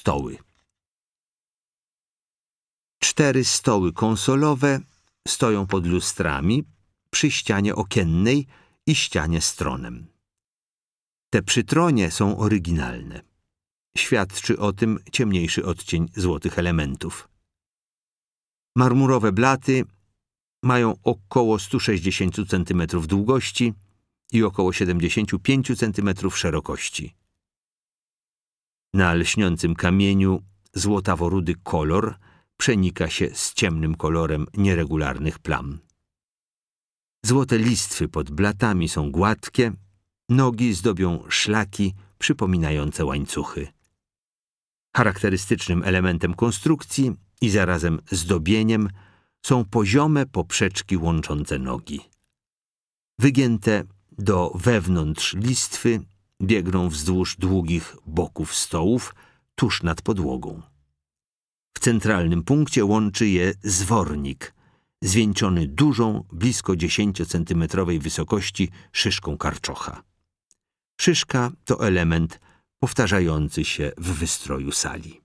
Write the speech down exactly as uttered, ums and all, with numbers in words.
stoły. Cztery stoły konsolowe stoją pod lustrami przy ścianie okiennej i ścianie stronem. Te przy tronie są oryginalne. Świadczy o tym ciemniejszy odcień złotych elementów. Marmurowe blaty mają około sto sześćdziesiąt centymetrów długości i około siedemdziesiąt pięć centymetrów szerokości. Na lśniącym kamieniu złotawo-rudy kolor przenika się z ciemnym kolorem nieregularnych plam. Złote listwy pod blatami są gładkie, nogi zdobią szlaki przypominające łańcuchy. Charakterystycznym elementem konstrukcji i zarazem zdobieniem są poziome poprzeczki łączące nogi. Wygięte do wewnątrz listwy biegną wzdłuż długich boków stołów tuż nad podłogą. W centralnym punkcie łączy je zwornik, zwieńczony dużą, blisko dziesięciocentymetrowej wysokości szyszką karczocha. Szyszka to element powtarzający się w wystroju sali.